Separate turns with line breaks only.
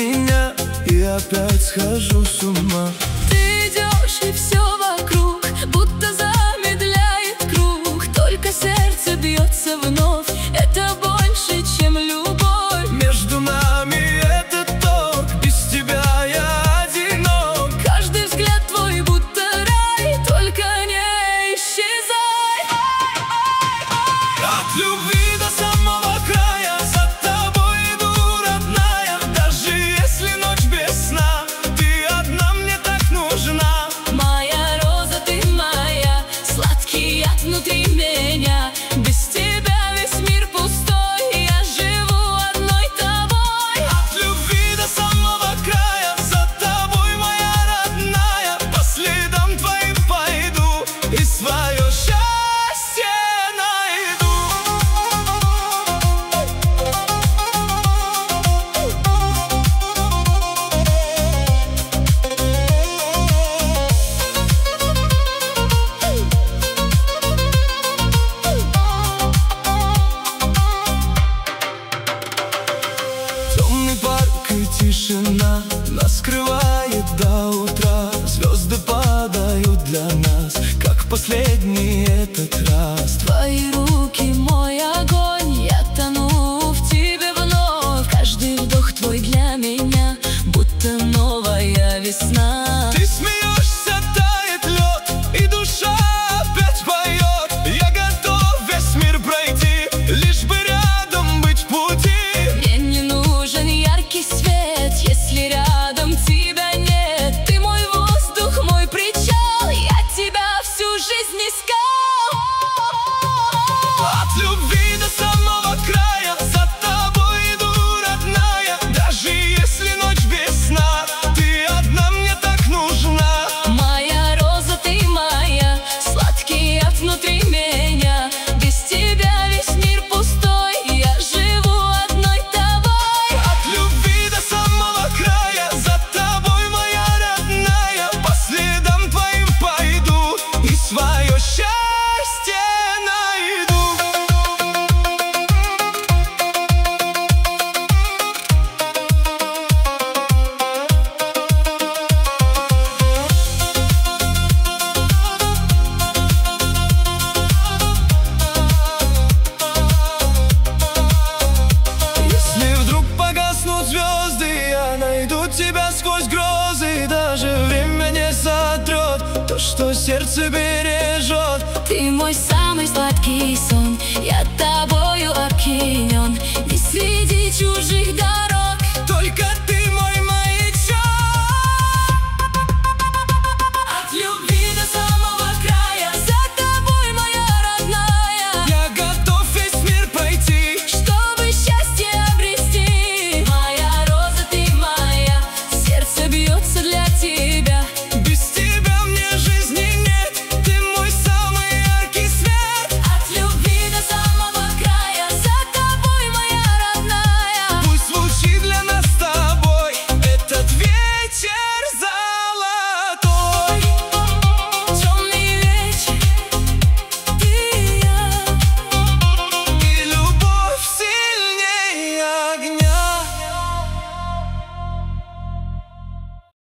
меня, и опять схожу с ума.
Ты идешь, и все вокруг будто замедляет круг. Только сердце бьется вновь, это больше, чем любовь.
Между нами этот ток, без тебя я одинок.
Каждый взгляд твой будто рай, только не исчезай.
От любви до самого края, за тобой иду, родная. Даже если ночь без сна, ты одна мне так нужна.
Моя роза, ты моя, сладкий яд внутри меня. Без тебя весь мир пустой, я живу одной тобой.
От любви до самого края, за тобой, моя родная. По следам твоим пойду и свое счастье найду. Темный парк и тишина нас скрывает до утра. Звезды падают для нас, как в последний этот раз.
Твои руки, мой огонь, я тону в тебе вновь. Каждый вдох твой для меня, будто новая весна.
Ты смеешься, тает лед, и душа опять поет. Я готов весь мир пройти, лишь бы рядом быть в пути.
Мне не нужен яркий свет, если рядом тебя нет. Ты мой воздух, мой причал, я тебя всю жизнь искал.
От любви до самого края, за тобой иду, родная. Даже если ночь без сна, ты одна мне так нужна.
Моя роза, ты моя, сладкий яд внутри меня. Без тебя весь мир пустой, я живу одной тобой.
От любви до самого края, за тобой, моя родная. По следам твоим пойду и свое счастье найду. Если вдруг погаснут звезды, я найду тебя сквозь грозы. Даже время не сотрет то, что сердце бережет.
Ты мой самый сладкий сон, я тобою опьянен. Не среди чужих дорог